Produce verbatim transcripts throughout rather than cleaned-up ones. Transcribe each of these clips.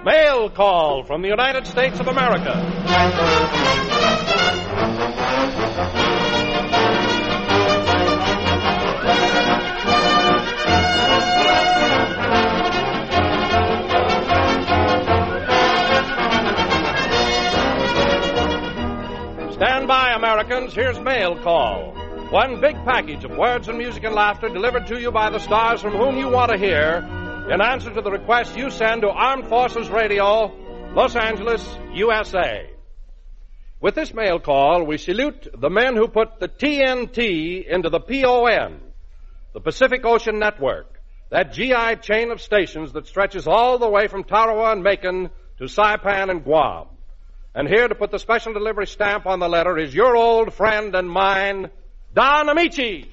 Mail Call from the United States of America. Stand by, Americans. Here's Mail Call. One big package of words and music and laughter delivered to you by the stars from whom you want to hear in answer to the request you send to Armed Forces Radio, Los Angeles, U S A. With this mail call, we salute the men who put the T N T into the P O N, the Pacific Ocean Network, that G I chain of stations that stretches all the way from Tarawa and Macon to Saipan and Guam. And here to put the special delivery stamp on the letter is your old friend and mine, Don Amici.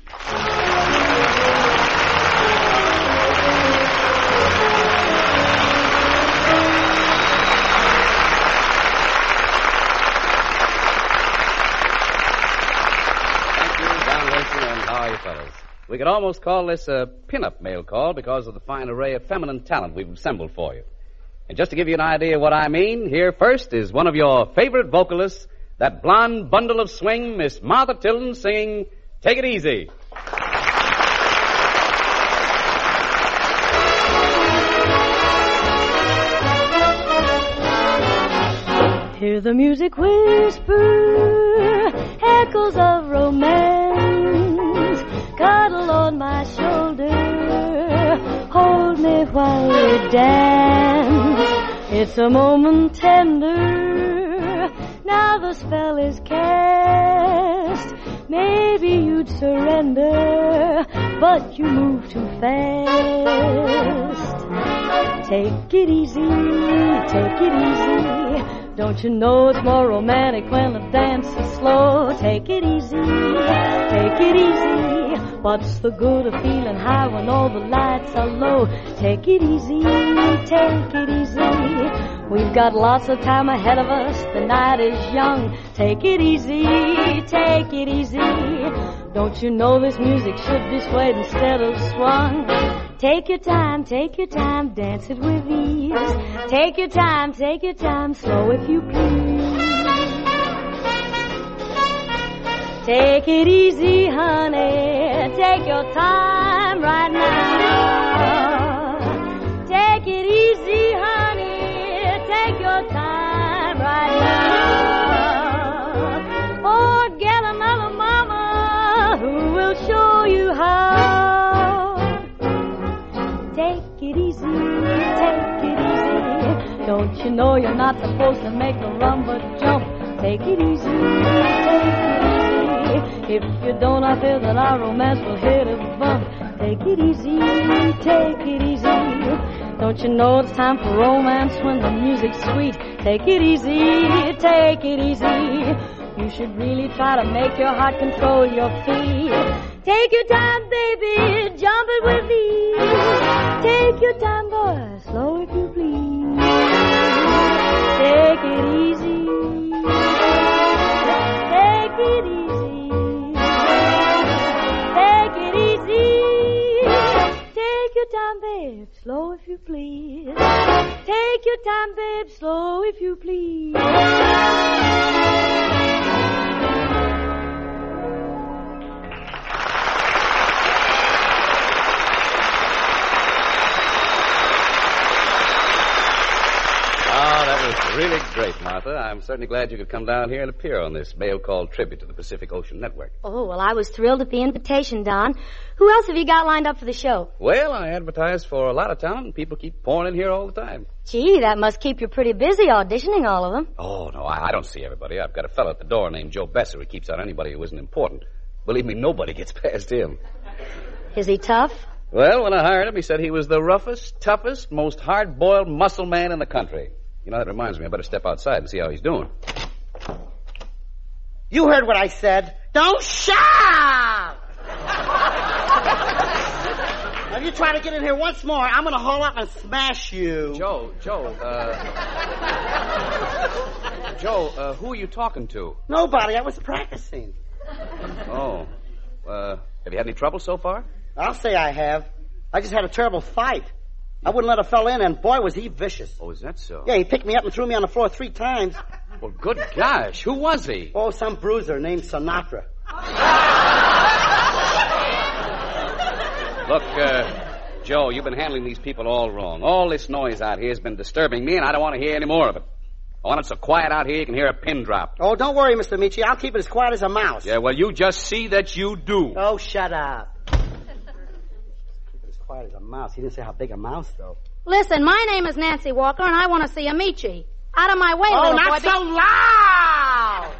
We could almost call this a pin-up mail call because of the fine array of feminine talent we've assembled for you. And just to give you an idea of what I mean, here first is one of your favorite vocalists, that blonde bundle of swing, Miss Martha Tilden, singing Take It Easy. Hear the music whisper, echoes of romance, cuddle on my shoulder, hold me while we dance. It's a moment tender, now the spell is cast. Maybe you'd surrender, but you move too fast. Take it easy, take it easy. Don't you know it's more romantic when the dance is slow? Take it easy, take it easy. What's the good of feeling high when all the lights are low? Take it easy, take it easy. We've got lots of time ahead of us, the night is young. Take it easy, take it easy. Don't you know this music should be swayed instead of swung? Take your time, take your time, dance it with ease. Take your time, take your time, slow if you please. Take it easy, honey, take your time right now. Take it easy, honey, take your time right now. Forget another mama who will show you how. Take it easy, take it easy. Don't you know you're not supposed to make a run but jump? Take it easy, take it easy. If you don't, I fear that our romance will hit a bump. Take it easy, take it easy. Don't you know it's time for romance when the music's sweet? Take it easy, take it easy. You should really try to make your heart control your feet. Take your time, baby, jump it with ease. Take your time, boy, slow if you please. Take it easy. Take it easy. Take it easy. Take your time, babe, slow if you please. Take your time, babe, slow if you please. Really great, Martha. I'm certainly glad you could come down here and appear on this mail call tribute to the Pacific Ocean Network. Oh, well, I was thrilled at the invitation, Don. Who else have you got lined up for the show? Well, I advertised for a lot of talent, and people keep pouring in here all the time. Gee, that must keep you pretty busy auditioning all of them. Oh, no, I, I don't see everybody. I've got a fellow at the door named Joe Besser who keeps out anybody who isn't important. Believe me, nobody gets past him. Is he tough? Well, when I hired him, he said he was the roughest, toughest, most hard-boiled muscle man in the country. You know, that reminds me, I better step outside and see how he's doing. You heard what I said. Don't shout! If you try to get in here once more, I'm going to haul up and smash you. Joe, Joe, uh... Joe, uh, who are you talking to? Nobody. I was practicing. Oh. Uh, have you had any trouble so far? I'll say I have. I just had a terrible fight. I wouldn't let a fella in, and boy, was he vicious. Oh, is that so? Yeah, he picked me up and threw me on the floor three times. Well, good gosh. Who was he? Oh, some bruiser named Sinatra. Look, uh, Joe, you've been handling these people all wrong. All this noise out here has been disturbing me, and I don't want to hear any more of it. I want it so quiet out here you can hear a pin drop. Oh, don't worry, Mister Michi. I'll keep it as quiet as a mouse. Yeah, well, you just see that you do. Oh, shut up. Keep it as quiet as a mouse. He didn't say how big a mouse, though. Listen, my name is Nancy Walker, and I want to see Amici. Out of my way, oh, little boy. Oh, not so loud!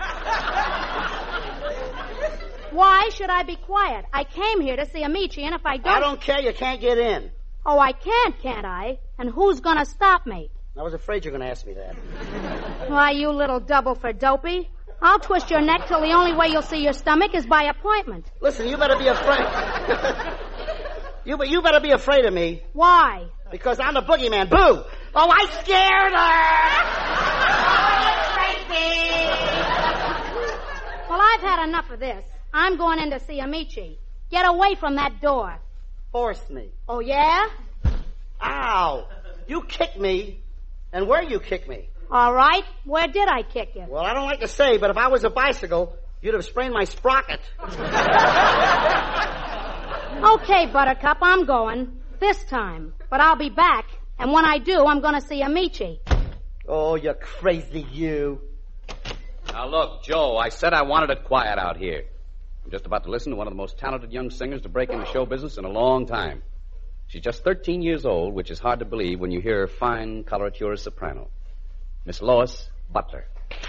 Why should I be quiet? I came here to see Amici, and if I don't... I don't care. You can't get in. Oh, I can't, can't I? And who's going to stop me? I was afraid you were going to ask me that. Why, you little double for dopey. I'll twist your neck till the only way you'll see your stomach is by appointment. Listen, you better be afraid. you, you better be afraid of me. Why? Because I'm the boogeyman. Boo! Oh, I scared her! Well, I've had enough of this. I'm going in to see Amici. Get away from that door. Force me. Oh, yeah? Ow! You kicked me. And where you kicked me? All right. Where did I kick you? Well, I don't like to say, but if I was a bicycle, you'd have sprained my sprocket. Okay, Buttercup, I'm going. This time. But I'll be back. And when I do, I'm going to see Amici. Oh, you crazy you. Now, look, Joe, I said I wanted it quiet out here. I'm just about to listen to one of the most talented young singers to break into show business in a long time. She's just thirteen years old, which is hard to believe when you hear her fine coloratura soprano. Miss Lois Butler.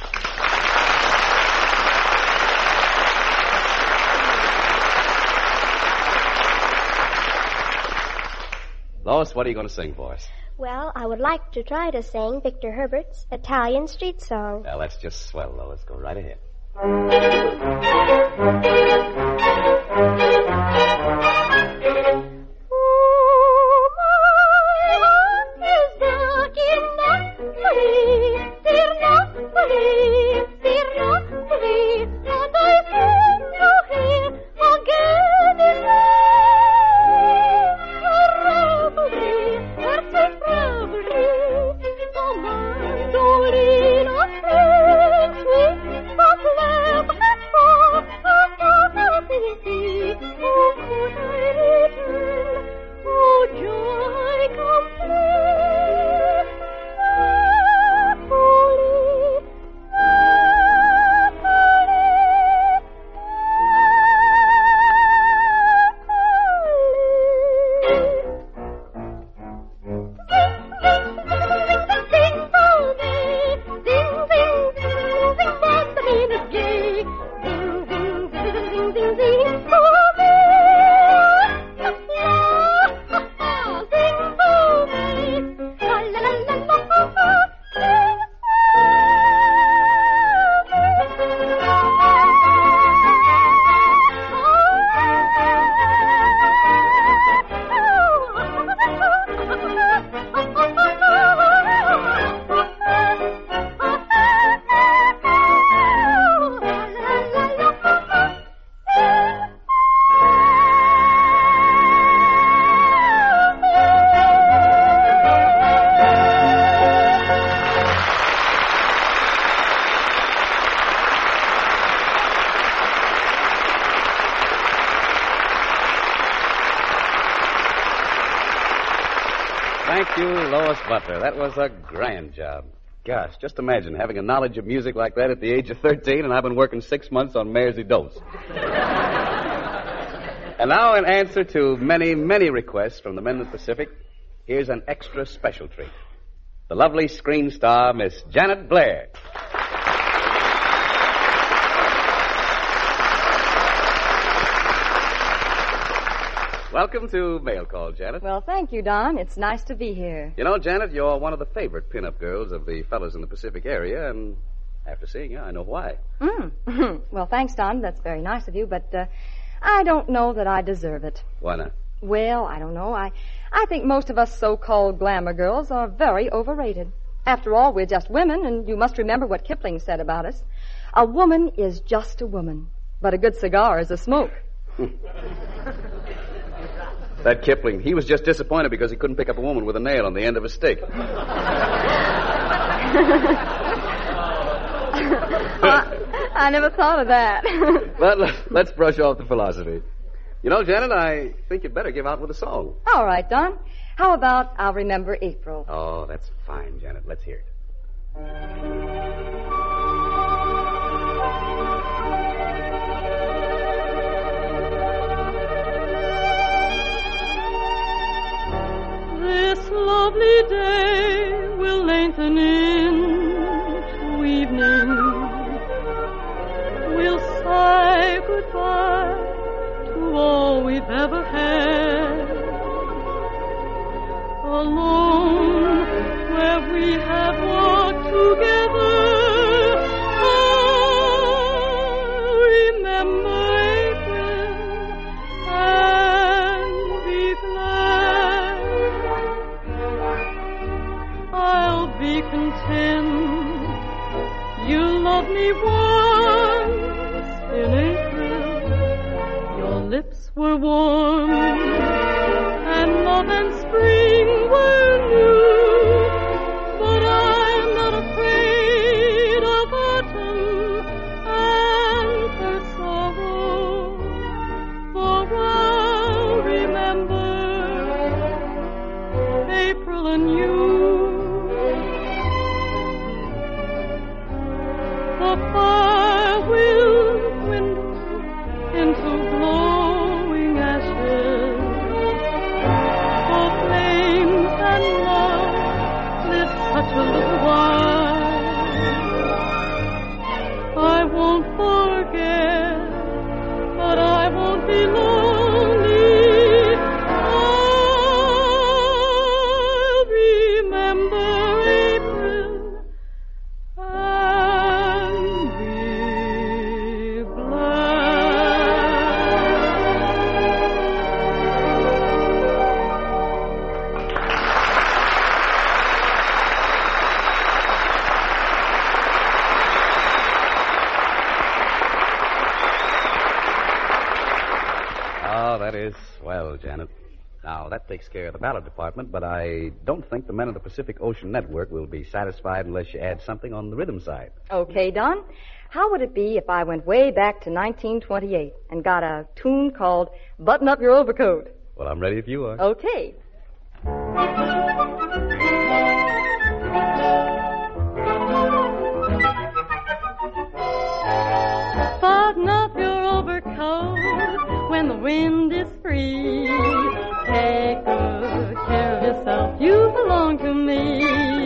Lois, what are you going to sing for us? Well, I would like to try to sing Victor Herbert's Italian Street Song. Well, that's just swell, Lois. Go right ahead. Thank you, Lois Butler. That was a grand job. Gosh, just imagine having a knowledge of music like that at the age of thirteen, and I've been working six months on Mares y Dos. And now, in answer to many, many requests from the men of the Pacific, here's an extra special treat. The lovely screen star, Miss Janet Blair. Welcome to Mail Call, Janet. Well, thank you, Don. It's nice to be here. You know, Janet, you're one of the favorite pin-up girls of the fellas in the Pacific area, and after seeing you, I know why. Mm. Well, thanks, Don. That's very nice of you, but uh, I don't know that I deserve it. Why not? Well, I don't know. I, I think most of us so-called glamour girls are very overrated. After all, we're just women, and you must remember what Kipling said about us. A woman is just a woman, but a good cigar is a smoke. That Kipling, he was just disappointed because he couldn't pick up a woman with a nail on the end of a stick. Well, I never thought of that. But let's brush off the philosophy. You know, Janet, I think you'd better give out with a song. All right, Don. How about I'll Remember April? Oh, that's fine, Janet. Let's hear it. This lovely day will lengthen into evening. We'll say goodbye to all we've ever had. Alone where we have walked together, I'll remember April and be glad. I'll be content you loved me once in April. Your lips were warm and love and spring were new. But I'm not afraid of autumn and her sorrow, for I'll remember April and you. The fire will dwindle into glowing ashes. For flames and love live such a little while. I won't forget, but I won't be lonely. I'll remember April and be That is swell, Janet. Now, that takes care of the ballad department, but I don't think the men of the Pacific Ocean Network will be satisfied unless you add something on the rhythm side. Okay, Don. How would it be if I went way back to nineteen twenty-eight and got a tune called Button Up Your Overcoat? Well, I'm ready if you are. Okay. Button up your overcoat when the wind is free. Take good care of yourself, you belong to me.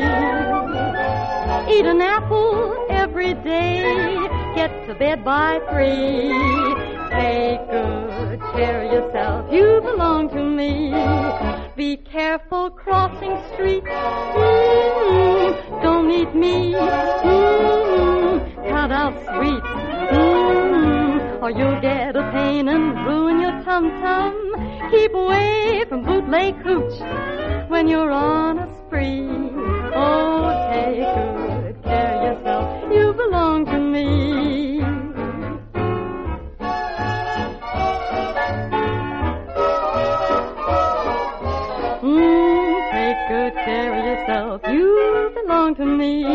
Eat an apple every day, get to bed by three. Take good care of yourself, you belong to me. Be careful crossing streets, mm-hmm. Don't eat meat, mm-hmm. Cut out sweets, mm-hmm. Or you'll get a pain and ruin your tum-tum. Keep away from bootleg hooch when you're on a spree. Oh, take good care of yourself, you belong to me. Mm, take good care of yourself, you belong to me.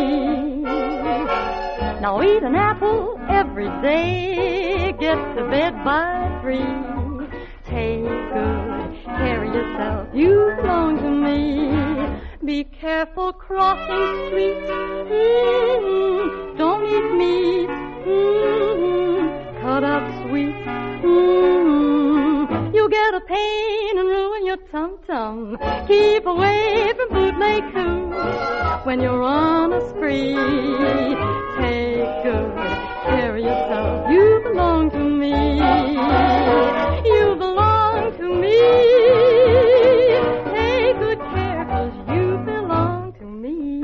Now eat an apple every day, get to bed by three. Take good care of yourself, you belong to me. Be careful crossing streets, mm-hmm. Don't eat meat, mm-hmm. Cut out sweets, mm-hmm. You'll get a pain and ruin your tum-tum. Keep away from bootleg hooch when you're on a spree. Take good care of yourself, you belong to me. You belong to me. Take good care, 'cause you belong to me.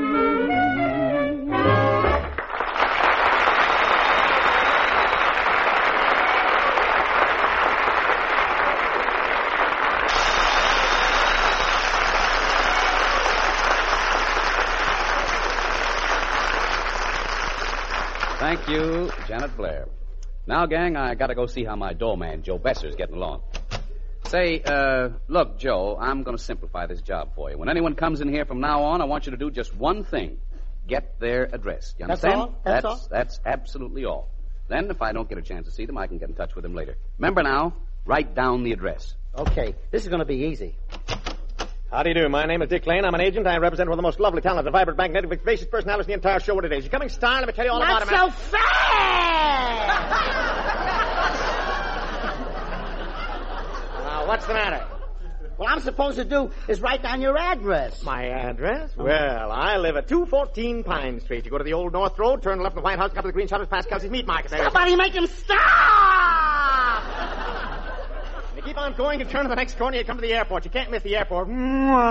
Thank you, Janet Blair. Now, gang, I gotta go see how my doorman, Joe Besser's getting along. Say, uh, look, Joe, I'm going to simplify this job for you. When anyone comes in here from now on, I want you to do just one thing. Get their address. You That's understand? all? That's that's, all? that's absolutely all. Then, if I don't get a chance to see them, I can get in touch with them later. Remember now, write down the address. Okay, this is going to be easy. How do you do? My name is Dick Lane. I'm an agent. I represent one of the most lovely, talented, vibrant, magnetic, vivacious personalities in the entire show. What it is? You're coming star. Let me tell you all Not about him. so fast! Now, what's the matter? What I'm supposed to do is write down your address. My address? Well, I live at two fourteen Pine Street. You go to the old North Road, turn left in the White House, up to the green shutters, past Kelsey's Meat Market. There. Somebody make him stop! You keep on going and turn to the next corner, you come to the airport. You can't miss the airport. You're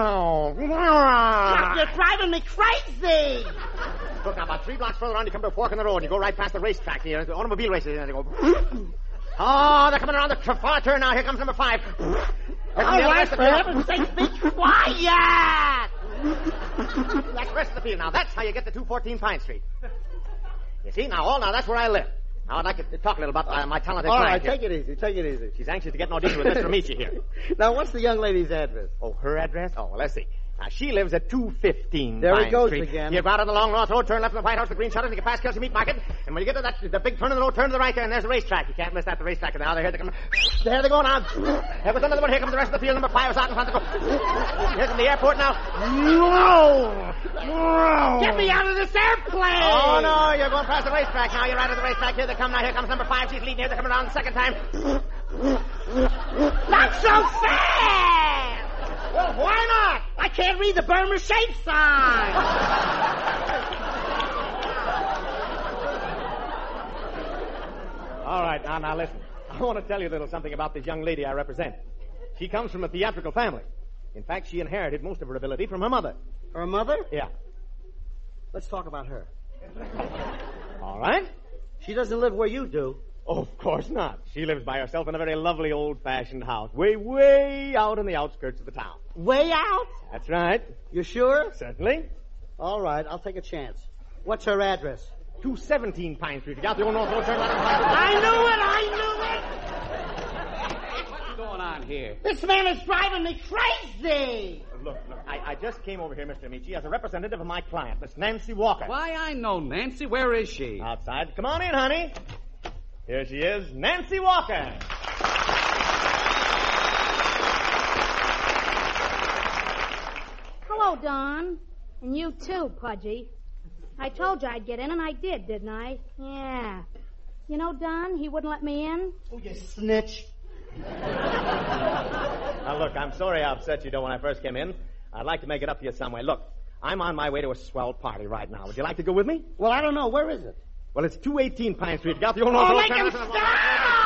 driving me crazy! Look, now, about three blocks further on, you come to a fork in the road, and you go right past the racetrack here, the automobile races, and you go... Oh, they're coming around the far turn now. Here comes number five. All right, for heaven's sake, be quiet! That's the rest of the field. Now, that's how you get to two fourteen Pine Street. You see, now, all now, that's where I live. Now, I'd like to talk a little about uh, my talented All client right, here. take it easy, take it easy. She's anxious to get an audition with Mister Amici here. Now, what's the young lady's address? Oh, her address? Oh, well, let's see. Now, she lives at two fifteen There Pine he goes Street. again. You go out on the long North Road, turn left in the White House, the green shutters, and you get past Kelsey Meat Market. And when you get to that, the big turn in the road, turn to the right there, and there's the racetrack. You can't miss that, the racetrack. And now, there they come. There they go now. There goes another one. Here comes the rest of the field. Number five is out in front of the Here's in the airport now. No! No! Get me out of this airplane! Oh, no, you're going past the racetrack now. You're right at the racetrack. Here they come now. Here comes number five. She's leading. Here they're coming around the second time. Not so fast! Well, why not? I can't read the Burma shape sign. All right, now, now, listen. I want to tell you a little something about this young lady I represent. She comes from a theatrical family. In fact, she inherited most of her ability from her mother. Her mother? Yeah. Let's talk about her. All right. She doesn't live where you do. Oh, of course not. She lives by herself in a very lovely old-fashioned house, way, way out in the outskirts of the town. Way out? That's right. You sure? Certainly. All right, I'll take a chance. What's her address? two seventeen Pine Street. You got the old North Road turn right. I knew it! I knew it! What's going on here? This man is driving me crazy! Look, look, I, I just came over here, Mister Amici, as a representative of my client, Miss Nancy Walker. Why, I know Nancy. Where is she? Outside. Come on in, honey. Here she is, Nancy Walker. Hello, Don. And you too, Pudgy. I told you I'd get in, and I did, didn't I? Yeah. You know, Don, he wouldn't let me in. Oh, you snitch. Now, look, I'm sorry I upset you, though, when I first came in. I'd like to make it up to you some way. Look, I'm on my way to a swell party right now. Would you like to go with me? Well, I don't know. Where is it? Well, it's two eighteen Pine Street. You got the old North Oh, Road make him turn- stop!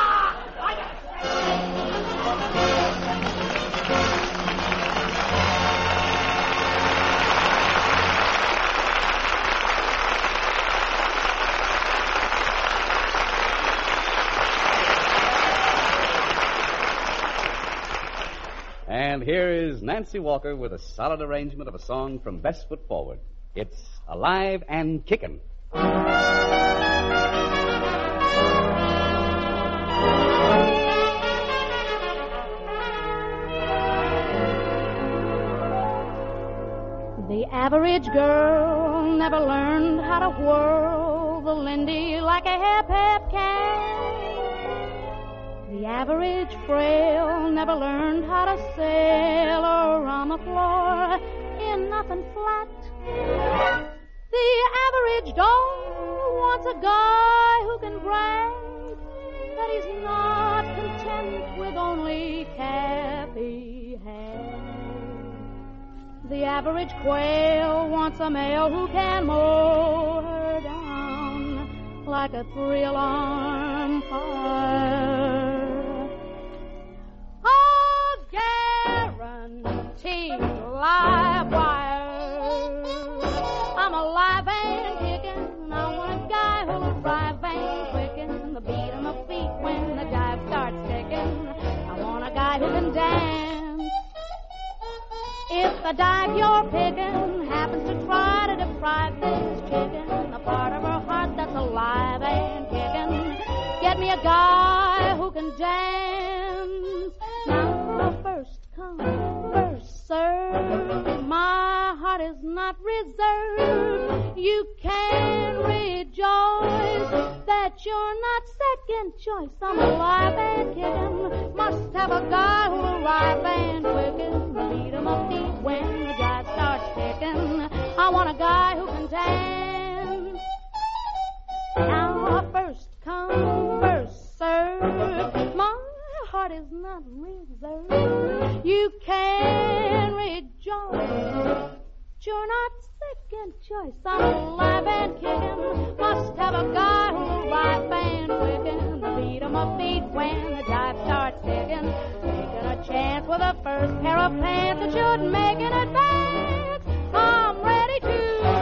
And here is Nancy Walker with a solid arrangement of a song from Best Foot Forward. It's Alive and Kickin'. The average girl never learned how to whirl the Lindy like a hip-hip can. The average frail never learned how to sail around the floor in nothing flat. The average dog wants a guy who can brag that he's not content with only cappy hair. The average quail wants a male who can mow her down like a three-alarm fire. A guaranteed live wire. I'm alive and kicking. I want a guy who'll drive and quicken the beat of my feet when the jive starts ticking. I want a guy who can dance. If the dive you're picking happens to try to deprive this chicken a part of her heart that's alive and kicking, get me a guy who can dance. Not so not reserved. You can rejoice that you're not second choice. I'm alive and kicking. Must have a guy who'll arrive and quicken. Beat 'em up feet when the jive starts kicking. I want a guy who can dance. Now first come, first serve. My heart is not reserved. You can rejoice. You're not second choice. I'm alive and kicking. Must have a guy who'll ride and quicken. Beat 'em up feet when the jive starts kicking. Taking a chance with the first pair of pants that should make an advance. I'm ready to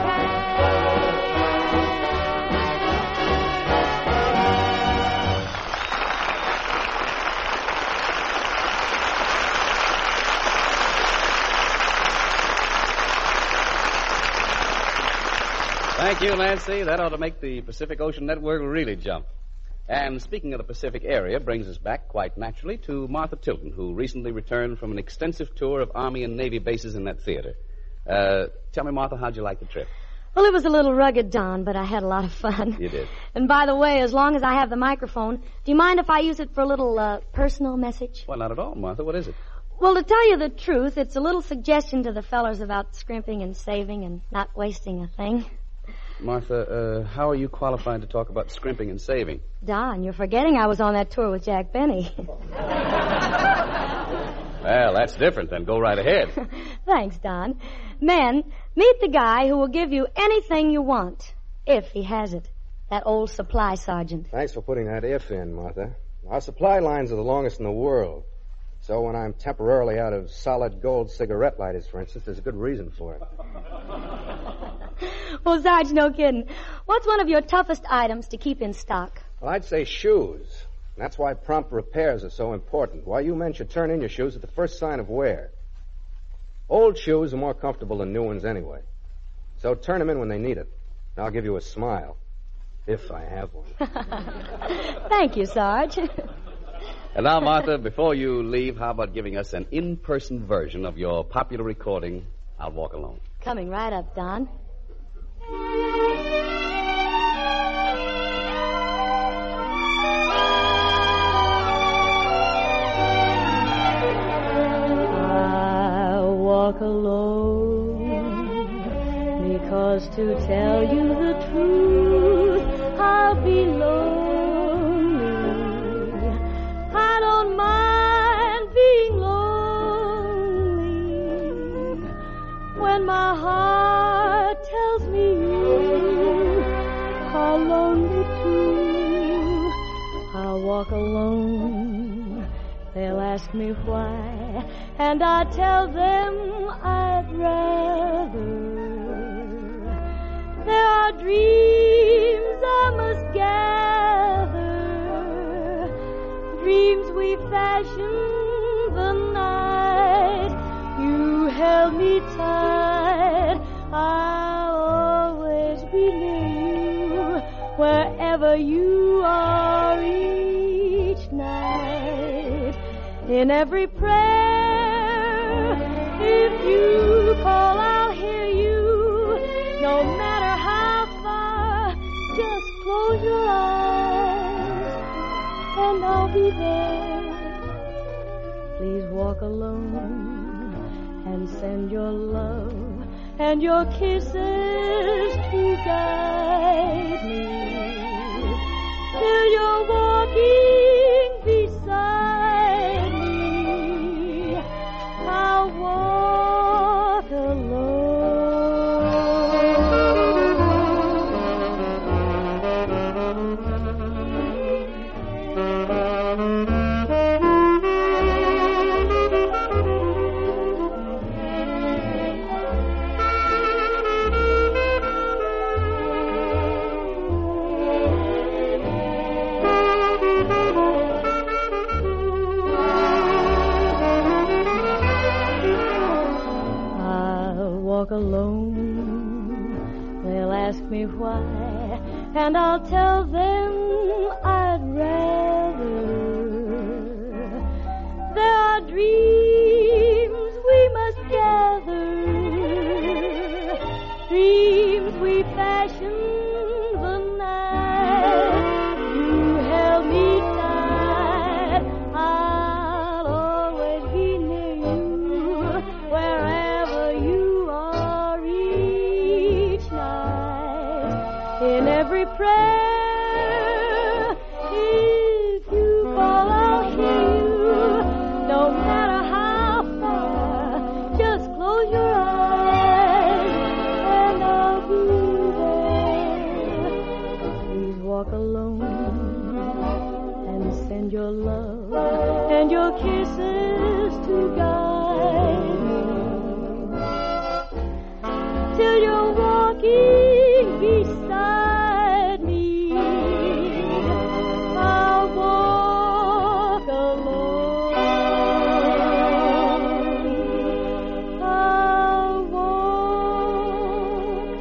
Thank you, Nancy. That ought to make the Pacific Ocean Network really jump. And speaking of the Pacific area, brings us back quite naturally to Martha Tilton, who recently returned from an extensive tour of Army and Navy bases in that theater. Uh, tell me, Martha, how'd you like the trip? Well, it was a little rugged, Don, but I had a lot of fun. You did. And by the way, as long as I have the microphone, do you mind if I use it for a little uh, personal message? Well, not at all, Martha. What is it? Well, to tell you the truth, it's a little suggestion to the fellers about scrimping and saving and not wasting a thing. Martha, uh, how are you qualified to talk about scrimping and saving? Don, you're forgetting I was on that tour with Jack Benny. Well, that's different, then. Go right ahead. Thanks, Don. Men, meet the guy who will give you anything you want, if he has it. That old supply sergeant. Thanks for putting that if in, Martha. Our supply lines are the longest in the world. So when I'm temporarily out of solid gold cigarette lighters, for instance, there's a good reason for it. Well, Sarge, no kidding. What's one of your toughest items to keep in stock? Well, I'd say shoes. That's why prompt repairs are so important. Why, you men should turn in your shoes at the first sign of wear. Old shoes are more comfortable than new ones anyway. So turn them in when they need it. And I'll give you a smile. If I have one. Thank you, Sarge. And now, Martha, before you leave, how about giving us an in-person version of your popular recording, I'll Walk Alone? Coming right up, Don. I walk alone because to tell you the truth, I'll be lonely. I don't mind being lonely when my heart tells me you are lonely too. I'll walk alone. They'll ask me why, and I tell them I'd rather. There are dreams I must gather, dreams we fashioned the night you held me tight. I'll always be near you wherever you are each night. In every prayer, if you call, I'll hear you. No matter how far, just close your eyes and I'll be there. Please walk alone and send your love and your kisses to guide me till you're walking beside me. I'll walk alone. Alone, they'll ask me why, and I'll tell them I'd rather. There are dreams we must gather, passion the night you held me tight. I'll always be near you wherever you are each night. In every prayer, if you call, I'll hear you. No matter how far, just close your eyes and I'll be there. Please walk alone and send your love and your kisses to guide me till you're walking beside me. I'll walk alone. I'll walk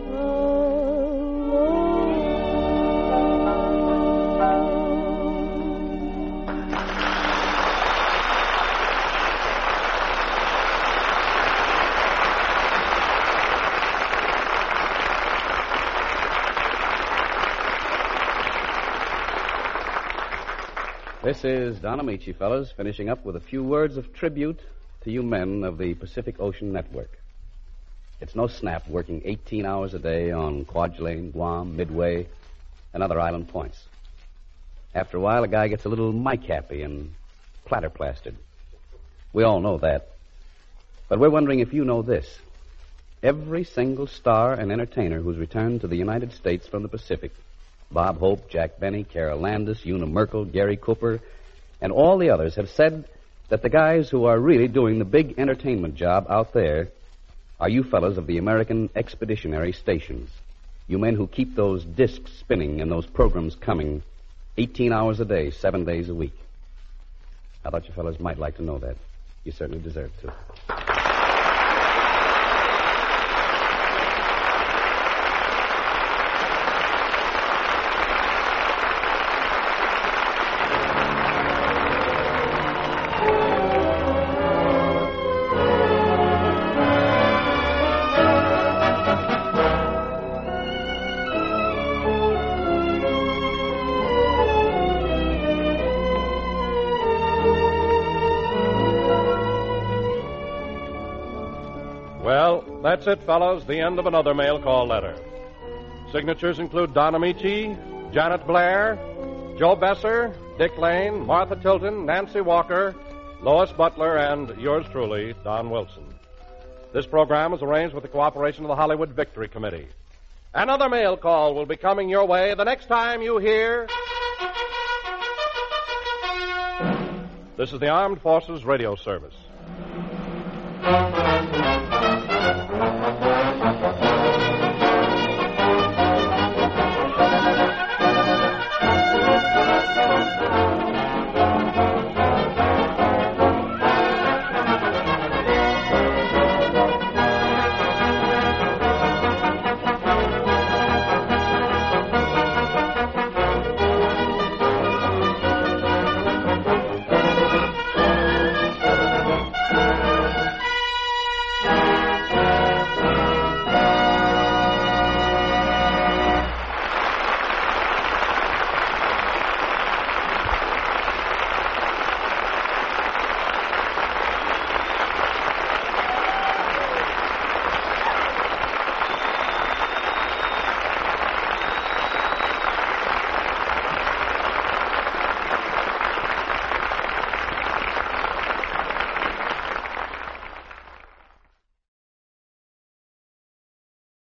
This is Don Amici, fellas, finishing up with a few words of tribute to you men of the Pacific Ocean Network. It's no snap working eighteen hours a day on Kwajalein, Guam, Midway, and other island points. After a while, a guy gets a little mic-happy and platter-plastered. We all know that. But we're wondering if you know this. Every single star and entertainer who's returned to the United States from the Pacific, Bob Hope, Jack Benny, Carol Landis, Una Merkel, Gary Cooper, and all the others have said that the guys who are really doing the big entertainment job out there are you fellas of the American Expeditionary Stations. You men who keep those discs spinning and those programs coming eighteen hours a day, seven days a week. I thought you fellas might like to know that. You certainly deserve to. Well, that's it, fellas. The end of another mail call letter. Signatures include Don Amici, Janet Blair, Joe Besser, Dick Lane, Martha Tilton, Nancy Walker, Lois Butler, and yours truly, Don Wilson. This program is arranged with the cooperation of the Hollywood Victory Committee. Another mail call will be coming your way the next time you hear... This is the Armed Forces Radio Service.